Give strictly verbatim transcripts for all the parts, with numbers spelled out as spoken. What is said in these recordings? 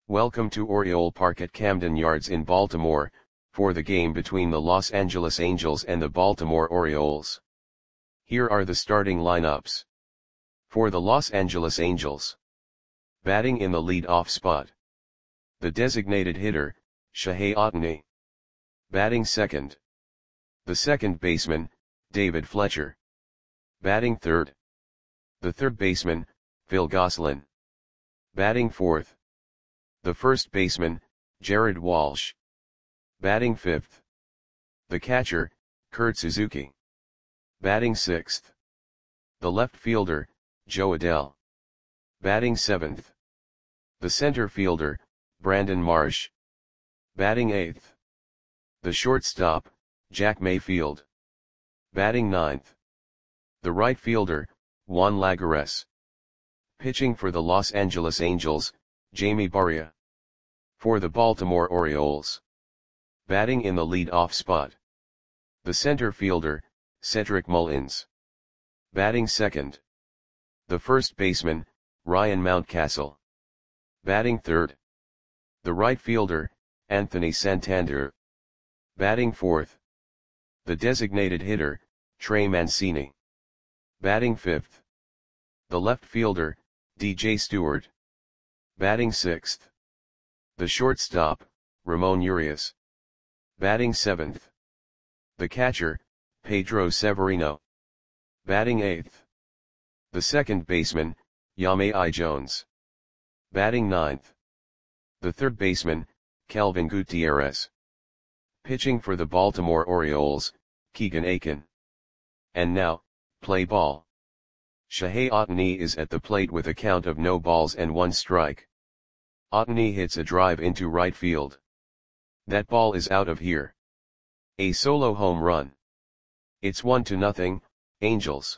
Welcome to Oriole Park at Camden Yards in Baltimore, for the game between the Los Angeles Angels and the Baltimore Orioles. Here are the starting lineups. For the Los Angeles Angels. Batting in the lead-off spot. The designated hitter, Shohei Ohtani. Batting second. The second baseman, David Fletcher. Batting third. The third baseman, Phil Gosselin. Batting fourth. The first baseman, Jared Walsh. Batting fifth. The catcher, Kurt Suzuki. Batting sixth. The left fielder, Jo Adell. Batting seventh. The center fielder, Brandon Marsh. Batting eighth. The shortstop, Jack Mayfield. Batting ninth. The right fielder, Juan Lagares. Pitching for the Los Angeles Angels, Jamie Barria. For the Baltimore Orioles. Batting in the lead-off spot. The center fielder, Cedric Mullins. Batting second. The first baseman, Ryan Mountcastle. Batting third. The right fielder, Anthony Santander. Batting fourth. The designated hitter, Trey Mancini. Batting fifth. The left fielder, D J Stewart. Batting sixth. The shortstop, Ramon Urias. Batting seventh. The catcher, Pedro Severino. Batting eighth. The second baseman, Yamei Jones. Batting ninth. The third baseman, Kelvin Gutierrez. Pitching for the Baltimore Orioles, Keegan Akin. And now, play ball. Shohei Ohtani is at the plate with a count of no balls and one strike. Ohtani hits a drive into right field. That ball is out of here. A solo home run. It's one to nothing, Angels.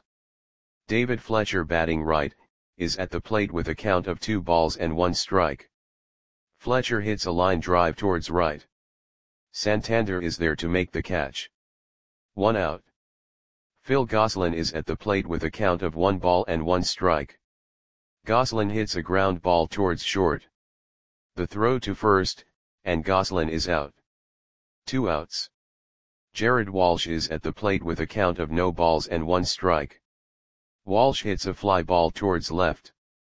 David Fletcher, batting right, is at the plate with a count of two balls and one strike. Fletcher hits a line drive towards right. Santander is there to make the catch. One out. Phil Gosselin is at the plate with a count of one ball and one strike. Gosselin hits a ground ball towards short. The throw to first, and Gosselin is out. Two outs. Jared Walsh is at the plate with a count of no balls and one strike. Walsh hits a fly ball towards left.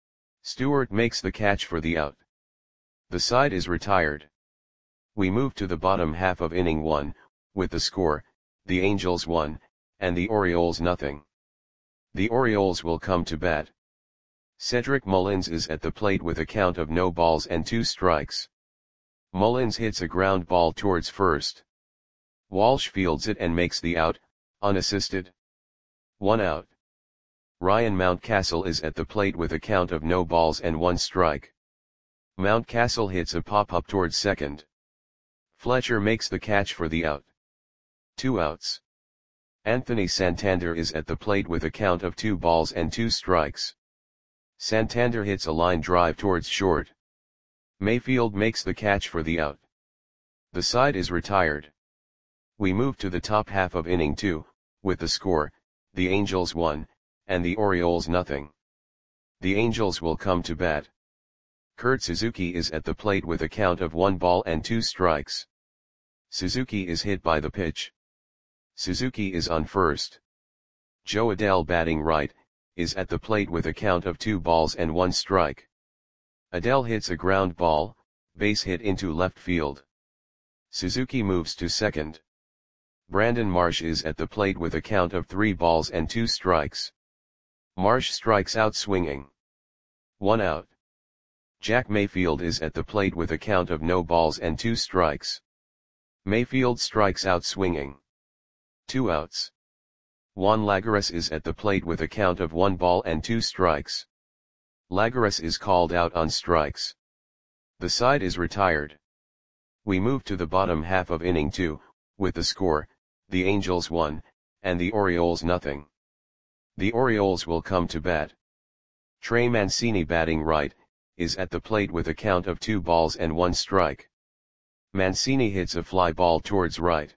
Stewart makes the catch for the out. The side is retired. We move to the bottom half of inning one, with the score, the Angels one, and the Orioles nothing. The Orioles will come to bat. Cedric Mullins is at the plate with a count of no balls and two strikes. Mullins hits a ground ball towards first. Walsh fields it and makes the out, unassisted. One out. Ryan Mountcastle is at the plate with a count of no balls and one strike. Mountcastle hits a pop-up towards second. Fletcher makes the catch for the out. Two outs. Anthony Santander is at the plate with a count of two balls and two strikes. Santander hits a line drive towards short. Mayfield makes the catch for the out. The side is retired. We move to the top half of inning two, with the score, the Angels one, and the Orioles nothing. The Angels will come to bat. Kurt Suzuki is at the plate with a count of one ball and two strikes. Suzuki is hit by the pitch. Suzuki is on first. Jo Adell, batting right, is at the plate with a count of two balls and one strike. Adell hits a ground ball, base hit into left field. Suzuki moves to second. Brandon Marsh is at the plate with a count of three balls and two strikes. Marsh strikes out swinging. One out. Jack Mayfield is at the plate with a count of no balls and two strikes. Mayfield strikes out swinging. Two outs. Juan Lagares is at the plate with a count of one ball and two strikes. Lagares is called out on strikes. The side is retired. We move to the bottom half of inning two, with the score, the Angels one, and the Orioles nothing. The Orioles will come to bat. Trey Mancini, batting right, is at the plate with a count of two balls and one strike. Mancini hits a fly ball towards right.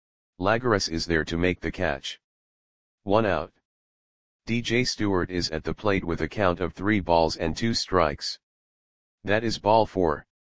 Lagares is there to make the catch. One out. D J Stewart is at the plate with a count of three balls and two strikes. That is ball four.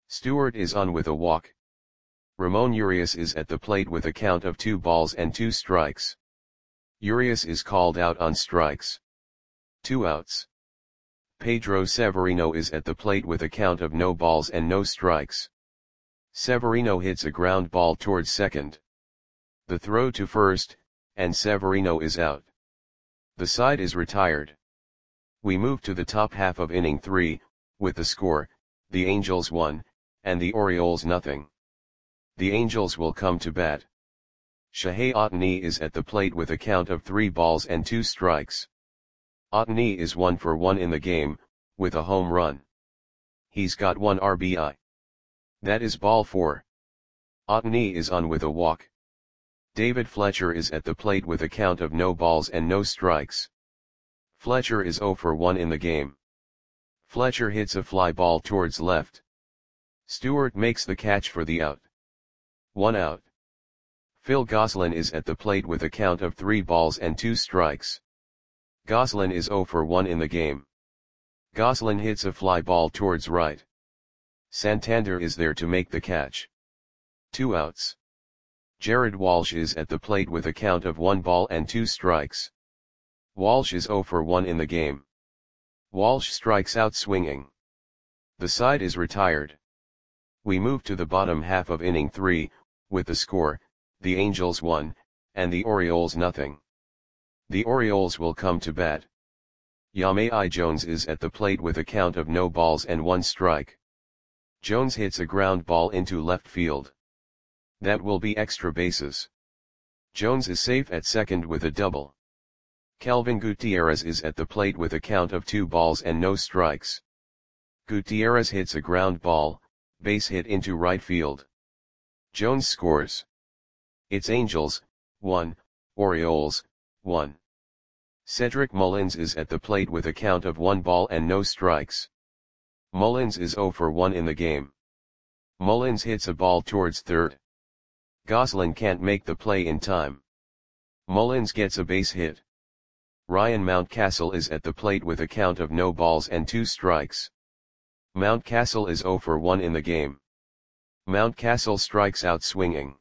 Stewart is on with a walk. Ramon Urias is at the plate with a count of two balls and two strikes. Urias is called out on strikes. Two outs. Pedro Severino is at the plate with a count of no balls and no strikes. Severino hits a ground ball towards second. The throw to first, and Severino is out. The side is retired. We move to the top half of inning three, with the score, the Angels one, and the Orioles nothing. The Angels will come to bat. Shohei Ohtani is at the plate with a count of three balls and two strikes. Ohtani is one for one in the game, with a home run. He's got one R B I. That is ball four. Ohtani is on with a walk. David Fletcher is at the plate with a count of no balls and no strikes. Fletcher is zero for one in the game. Fletcher hits a fly ball towards left. Stewart makes the catch for the out. One out. Phil Gosselin is at the plate with a count of three balls and two strikes. Gosselin is zero for one in the game. Gosselin hits a fly ball towards right. Santander is there to make the catch. Two outs. Jared Walsh is at the plate with a count of one ball and two strikes. Walsh is zero for one in the game. Walsh strikes out swinging. The side is retired. We move to the bottom half of inning three, with the score, the Angels one, and the Orioles nothing. The Orioles will come to bat. Yamei Jones is at the plate with a count of no balls and one strike. Jones hits a ground ball into left field. That will be extra bases. Jones is safe at second with a double. Kelvin Gutierrez is at the plate with a count of two balls and no strikes. Gutierrez hits a ground ball, base hit into right field. Jones scores. It's Angels, one, Orioles, one. Cedric Mullins is at the plate with a count of one ball and no strikes. Mullins is zero for one in the game. Mullins hits a ball towards third. Gosselin can't make the play in time. Mullins gets a base hit. Ryan Mountcastle is at the plate with a count of no balls and two strikes. Mountcastle is zero for one in the game. Mountcastle strikes out swinging.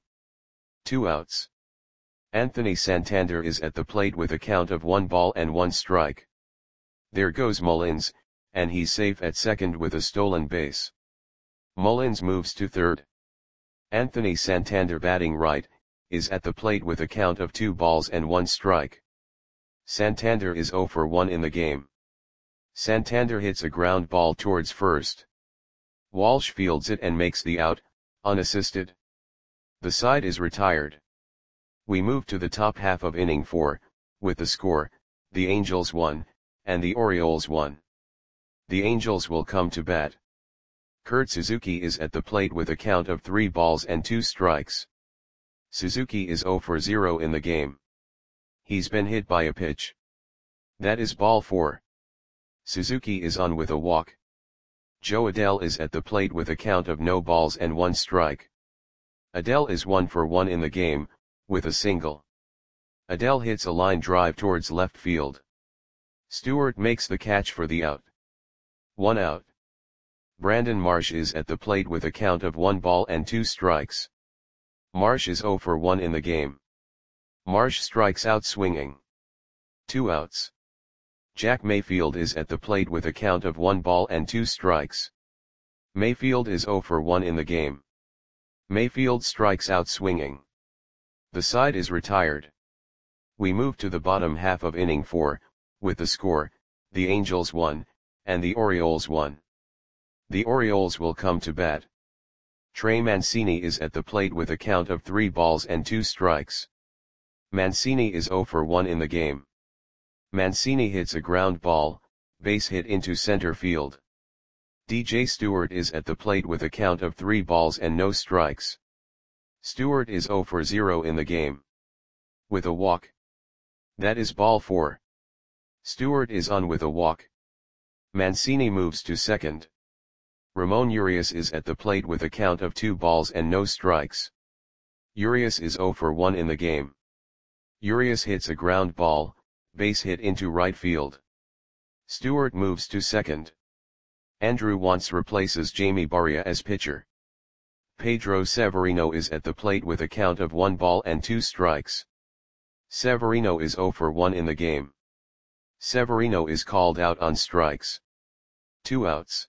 Two outs. Anthony Santander is at the plate with a count of one ball and one strike. There goes Mullins, and he's safe at second with a stolen base. Mullins moves to third. Anthony Santander, batting right, is at the plate with a count of two balls and one strike. Santander is zero for one in the game. Santander hits a ground ball towards first. Walsh fields it and makes the out, unassisted. The side is retired. We move to the top half of inning four, with the score, the Angels one, and the Orioles one. The Angels will come to bat. Kurt Suzuki is at the plate with a count of three balls and two strikes. Suzuki is zero for zero in the game. He's been hit by a pitch. That is ball four. Suzuki is on with a walk. Joe Adell is at the plate with a count of no balls and one strike. Adell is one for one in the game, with a single. Adell hits a line drive towards left field. Stewart makes the catch for the out. One out. Brandon Marsh is at the plate with a count of one ball and two strikes. Marsh is zero for one in the game. Marsh strikes out swinging. Two outs. Jack Mayfield is at the plate with a count of one ball and two strikes. Mayfield is zero for one in the game. Mayfield strikes out swinging. The side is retired. We move to the bottom half of inning four, with the score, the Angels one, and the Orioles one. The Orioles will come to bat. Trey Mancini is at the plate with a count of three balls and two strikes. Mancini is zero for one in the game. Mancini hits a ground ball, base hit into center field. D J Stewart is at the plate with a count of three balls and no strikes. Stewart is zero for zero in the game. With a walk. That is ball four. Stewart is on with a walk. Mancini moves to second. Ramon Urias is at the plate with a count of two balls and no strikes. Urias is zero for one in the game. Urias hits a ground ball, base hit into right field. Stewart moves to second. Andrew Wantz replaces Jamie Barria as pitcher. Pedro Severino is at the plate with a count of one ball and two strikes. Severino is zero for one in the game. Severino is called out on strikes. Two outs.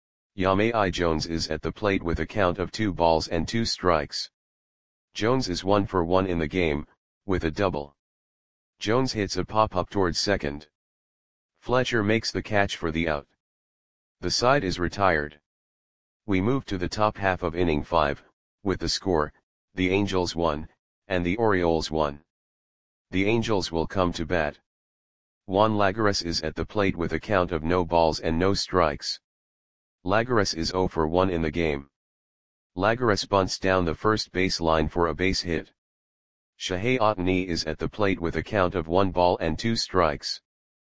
Yamei Jones is at the plate with a count of two balls and two strikes. Jones is one for one in the game, with a double. Jones hits a pop-up towards second. Fletcher makes the catch for the out. The side is retired. We move to the top half of inning five, with the score, the Angels won, and the Orioles won. The Angels will come to bat. Juan Lagares is at the plate with a count of no balls and no strikes. Lagares is zero for one in the game. Lagares bunts down the first base line for a base hit. Shohei Ohtani is at the plate with a count of one ball and two strikes.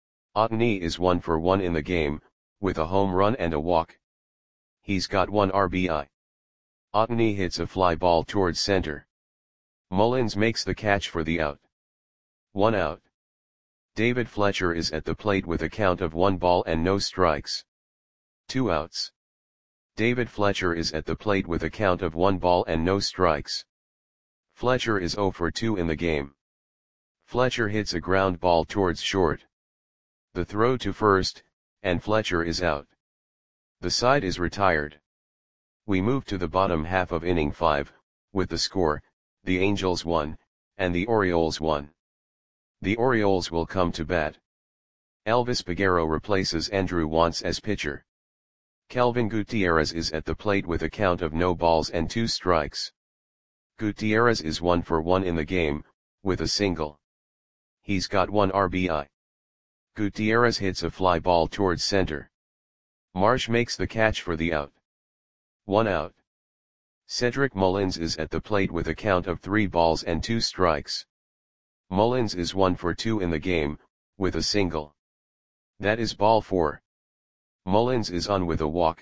Ohtani is one for one in the game, with a home run and a walk. He's got one R B I. Ohtani hits a fly ball towards center. Mullins makes the catch for the out. One out. David Fletcher is at the plate with a count of one ball and no strikes. Two outs. David Fletcher is at the plate with a count of one ball and no strikes. Fletcher is zero for two in the game. Fletcher hits a ground ball towards short. The throw to first, and Fletcher is out. The side is retired. We move to the bottom half of inning five, with the score, the Angels won, and the Orioles won. The Orioles will come to bat. Elvis Peguero replaces Andrew Wantz as pitcher. Kelvin Gutierrez is at the plate with a count of no balls and two strikes. Gutierrez is one for one in the game, with a single. He's got one R B I. Gutierrez hits a fly ball towards center. Marsh makes the catch for the out. One out. Cedric Mullins is at the plate with a count of three balls and two strikes. Mullins is one for two in the game, with a single. That is ball four. Mullins is on with a walk.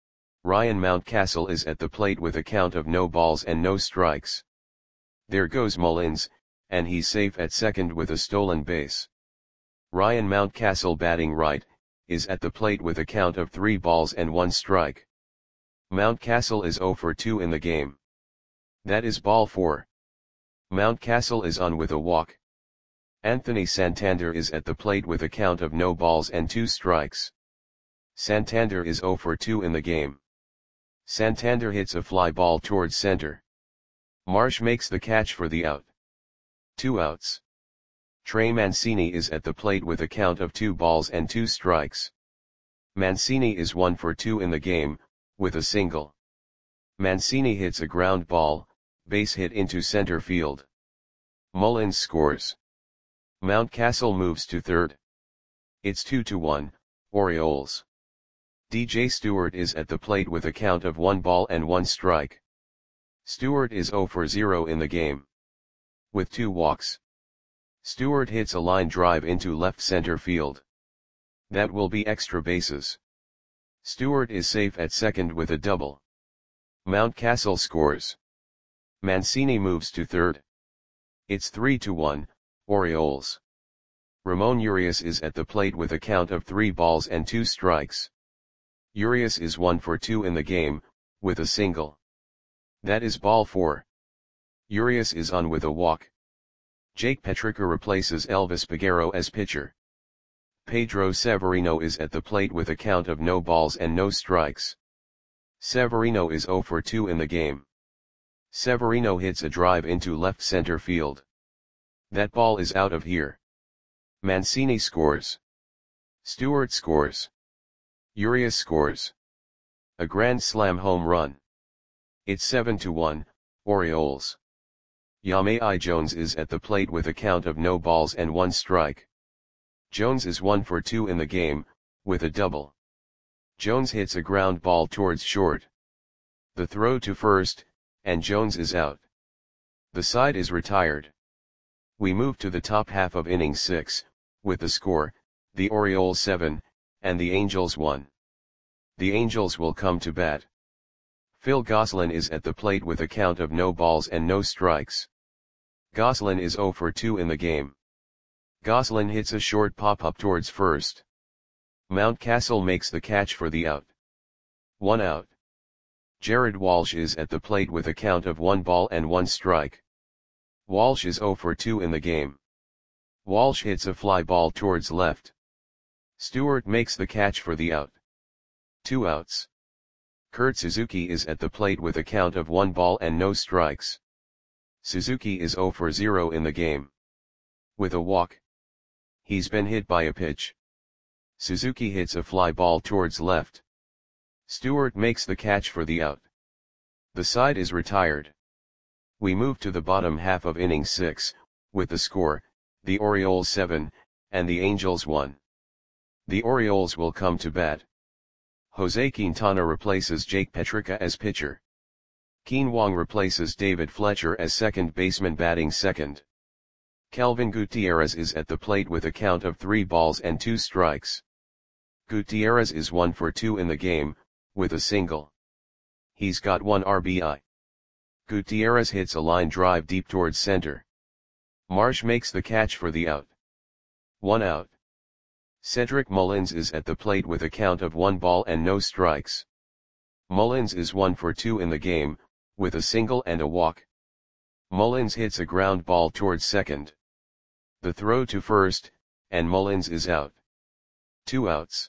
Ryan Mountcastle is at the plate with a count of no balls and no strikes. There goes Mullins, and he's safe at second with a stolen base. Ryan Mountcastle, batting right, is at the plate with a count of three balls and one strike. Mountcastle is zero for two in the game. That is ball four. Mountcastle is on with a walk. Anthony Santander is at the plate with a count of no balls and two strikes. Santander is zero for two in the game. Santander hits a fly ball towards center. Marsh makes the catch for the out. Two outs. Trey Mancini is at the plate with a count of two balls and two strikes. Mancini is one for two in the game, with a single. Mancini hits a ground ball, base hit into center field. Mullins scores. Mountcastle moves to third. It's two to one, Orioles. D J Stewart is at the plate with a count of one ball and one strike. Stewart is zero for zero in the game. With two walks. Stewart hits a line drive into left center field. That will be extra bases. Stewart is safe at second with a double. Mountcastle scores. Mancini moves to third. It's three to one, Orioles. Ramon Urias is at the plate with a count of three balls and two strikes. Urias is one for two in the game, with a single. That is ball four. Urias is on with a walk. Jake Petricka replaces Elvis Peguero as pitcher. Pedro Severino is at the plate with a count of no balls and no strikes. Severino is zero for two in the game. Severino hits a drive into left center field. That ball is out of here. Mancini scores. Stewart scores. Urias scores. A grand slam home run. It's seven to one, Orioles. Yamei Jones is at the plate with a count of no balls and one strike. Jones is one for two in the game, with a double. Jones hits a ground ball towards short. The throw to first, and Jones is out. The side is retired. We move to the top half of inning six, with the score, the Orioles seven, and the Angels one. The Angels will come to bat. Phil Gosselin is at the plate with a count of no balls and no strikes. Gosselin is zero for two in the game. Gosselin hits a short pop-up towards first. Mountcastle makes the catch for the out. one out. Jared Walsh is at the plate with a count of one ball and one strike. Walsh is zero for two in the game. Walsh hits a fly ball towards left. Stewart makes the catch for the out. Two outs. Kurt Suzuki is at the plate with a count of one ball and no strikes. Suzuki is zero for zero in the game. With a walk. He's been hit by a pitch. Suzuki hits a fly ball towards left. Stewart makes the catch for the out. The side is retired. We move to the bottom half of inning six, with the score, the Orioles seven, and the Angels one. The Orioles will come to bat. Jose Quintana replaces Jake Petricka as pitcher. Keen Wong replaces David Fletcher as second baseman batting second. Kelvin Gutierrez is at the plate with a count of three balls and two strikes. Gutierrez is one for two in the game, with a single. He's got one R B I. Gutierrez hits a line drive deep towards center. Marsh makes the catch for the out. One out. Cedric Mullins is at the plate with a count of one ball and no strikes. Mullins is one for two in the game, with a single and a walk. Mullins hits a ground ball towards second. The throw to first, and Mullins is out. Two outs.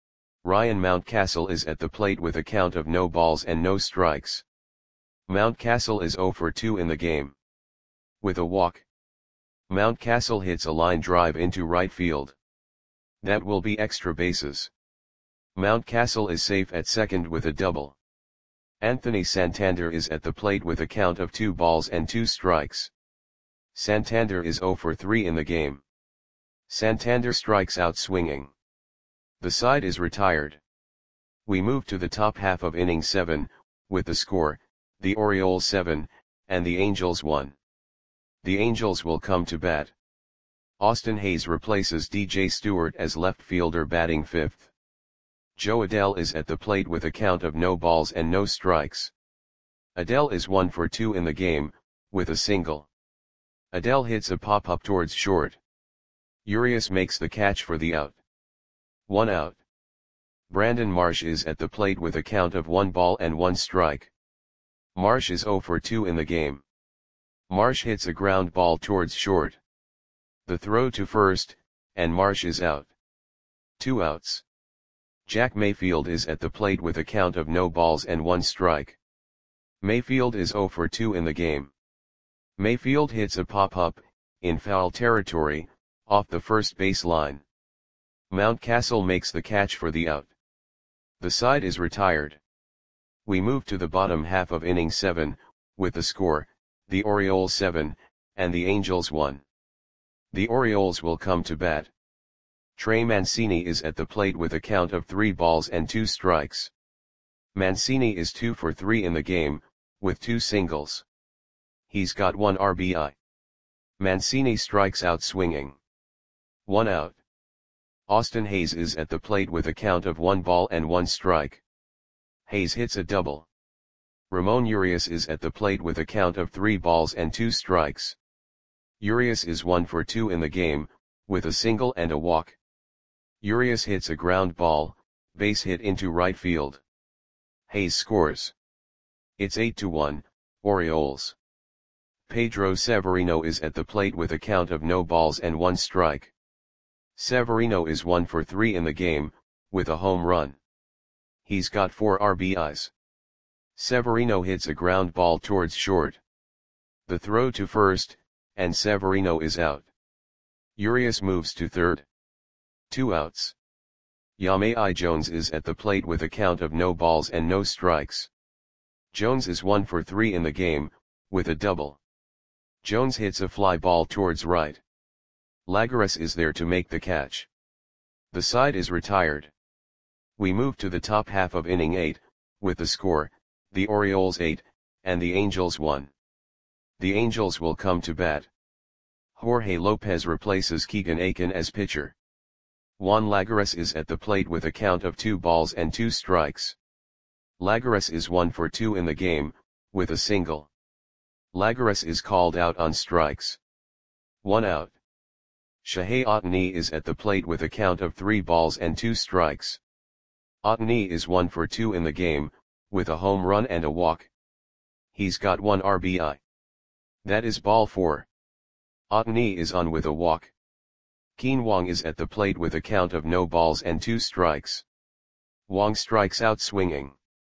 Ryan Mountcastle is at the plate with a count of no balls and no strikes. Mountcastle is zero for two in the game. With a walk. Mountcastle hits a line drive into right field. That will be extra bases. Mountcastle is safe at second with a double. Anthony Santander is at the plate with a count of two balls and two strikes. Santander is zero for three in the game. Santander strikes out swinging. The side is retired. We move to the top half of inning seven, with the score, the Orioles seven, and the Angels one. The Angels will come to bat. Austin Hayes replaces D J Stewart as left fielder batting fifth. Joe Adell is at the plate with a count of no balls and no strikes. Adell is one for two in the game, with a single. Adell hits a pop-up towards short. Urias makes the catch for the out. One out. Brandon Marsh is at the plate with a count of one ball and one strike. Marsh is zero for two in the game. Marsh hits a ground ball towards short. The throw to first, and Marsh is out. Two outs. Jack Mayfield is at the plate with a count of no balls and one strike. Mayfield is zero for two in the game. Mayfield hits a pop-up, in foul territory, off the first base line. Mountcastle makes the catch for the out. The side is retired. We move to the bottom half of inning seven, with the score, the Orioles seven, and the Angels one. The Orioles will come to bat. Trey Mancini is at the plate with a count of three balls and two strikes. Mancini is two for three in the game, with two singles. He's got one R B I. Mancini strikes out swinging. One out. Austin Hayes is at the plate with a count of one ball and one strike. Hayes hits a double. Ramon Urias is at the plate with a count of three balls and two strikes. Urias is one for two in the game, with a single and a walk. Urias hits a ground ball, base hit into right field. Hayes scores. It's eight to one, Orioles. Pedro Severino is at the plate with a count of no balls and one strike. Severino is one for three in the game, with a home run. He's got four R B Is. Severino hits a ground ball towards short. The throw to first, and Severino is out. Urias moves to third. Two outs. Yamei Jones is at the plate with a count of no balls and no strikes. Jones is one for three in the game, with a double. Jones hits a fly ball towards right. Lagares is there to make the catch. The side is retired. We move to the top half of inning eight, with the score, the Orioles eight, and the Angels one. The Angels will come to bat. Jorge Lopez replaces Keegan Aiken as pitcher. Juan Lagares is at the plate with a count of two balls and two strikes. Lagares is one for two in the game, with a single. Lagares is called out on strikes. One out. Shohei Ohtani is at the plate with a count of three balls and two strikes. Otani is one for two in the game, with a home run and a walk. He's got one R B I. That is ball four. Otani is on with a walk. Keen Wong is at the plate with a count of no balls and two strikes. Wong strikes out swinging.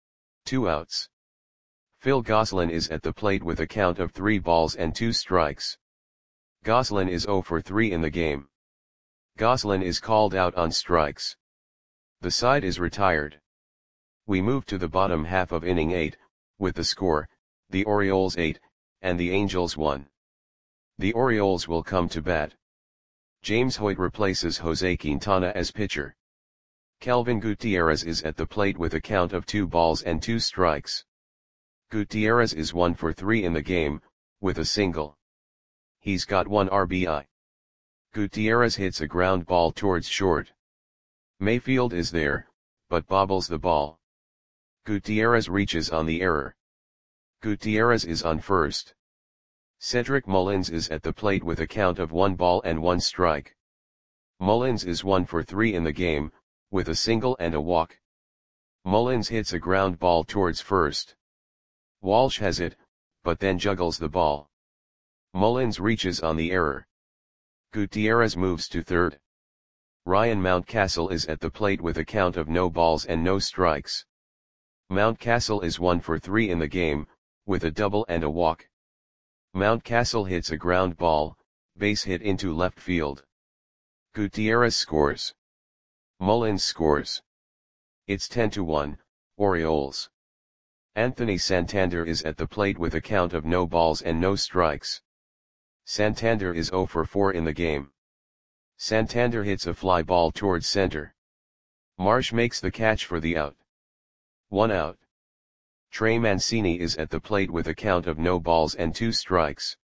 Two outs. Phil Gosselin is at the plate with a count of three balls and two strikes. Gosselin is zero for three in the game. Gosselin is called out on strikes. The side is retired. We move to the bottom half of inning eight, with the score, the Orioles eight, and the Angels one. The Orioles will come to bat. James Hoyt replaces Jose Quintana as pitcher. Kelvin Gutierrez is at the plate with a count of two balls and two strikes. Gutierrez is one for three in the game, with a single. He's got one R B I. Gutierrez hits a ground ball towards short. Mayfield is there, but bobbles the ball. Gutierrez reaches on the error. Gutierrez is on first. Cedric Mullins is at the plate with a count of one ball and one strike. Mullins is one for three in the game, with a single and a walk. Mullins hits a ground ball towards first. Walsh has it, but then juggles the ball. Mullins reaches on the error. Gutierrez moves to third. Ryan Mountcastle is at the plate with a count of no balls and no strikes. Mountcastle is one for three in the game, with a double and a walk. Mountcastle hits a ground ball, base hit into left field. Gutierrez scores. Mullins scores. It's ten to one, Orioles. Anthony Santander is at the plate with a count of no balls and no strikes. Santander is zero for four in the game. Santander hits a fly ball towards center. Marsh makes the catch for the out. One out. Trey Mancini is at the plate with a count of no balls and two strikes.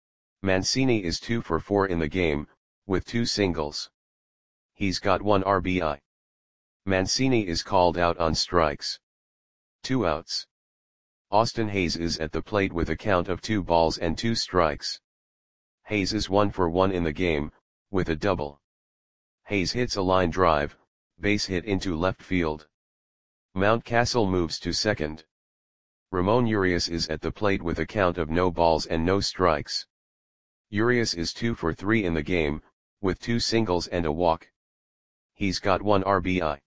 Mancini is two for four in the game, with two singles. He's got one R B I. Mancini is called out on strikes. Two outs. Austin Hayes is at the plate with a count of two balls and two strikes. Hayes is one for one in the game, with a double. Hayes hits a line drive, base hit into left field. Mountcastle moves to second. Ramon Urias is at the plate with a count of no balls and no strikes. Urias is two for three in the game, with two singles and a walk. He's got one R B I.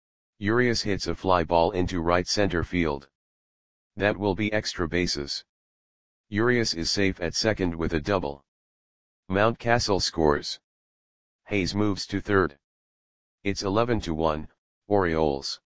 Urias hits a fly ball into right center field. That will be extra bases. Urias is safe at second with a double. Mountcastle scores. Hayes moves to third. It's eleven to one, Orioles.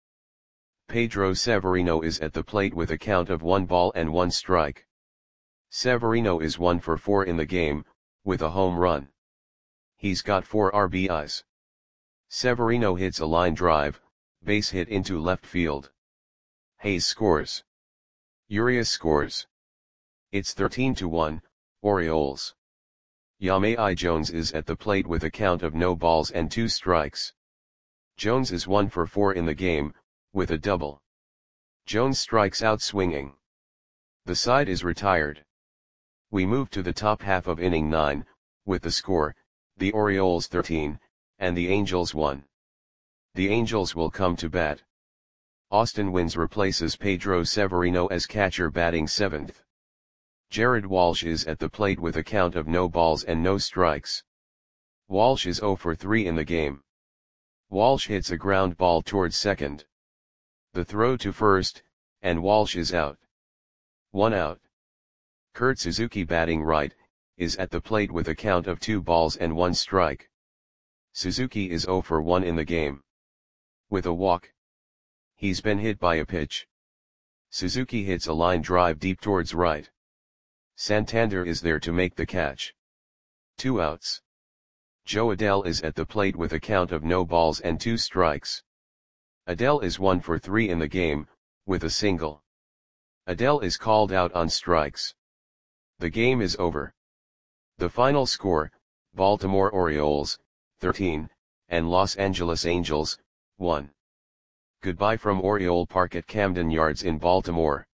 Pedro Severino is at the plate with a count of one ball and one strike. Severino is one for four in the game, with a home run. He's got four R B Is. Severino hits a line drive, base hit into left field. Hayes scores. Urias scores. It's thirteen to one, Orioles. Yamei Jones is at the plate with a count of no balls and two strikes. Jones is one for four in the game, with a double. Jones strikes out swinging. The side is retired. We move to the top half of inning nine, with the score, the Orioles thirteen, and the Angels one. The Angels will come to bat. Austin Wynns replaces Pedro Severino as catcher batting seventh. Jared Walsh is at the plate with a count of no balls and no strikes. Walsh is zero for three in the game. Walsh hits a ground ball towards second. The throw to first, and Walsh is out. One out. Kurt Suzuki batting right, is at the plate with a count of two balls and one strike. Suzuki is zero for one in the game. With a walk. He's been hit by a pitch. Suzuki hits a line drive deep towards right. Santander is there to make the catch. Two outs. Joe Adell is at the plate with a count of no balls and two strikes. Adell is one for three in the game, with a single. Adell is called out on strikes. The game is over. The final score, Baltimore Orioles, thirteen, and Los Angeles Angels, one. Goodbye from Oriole Park at Camden Yards in Baltimore.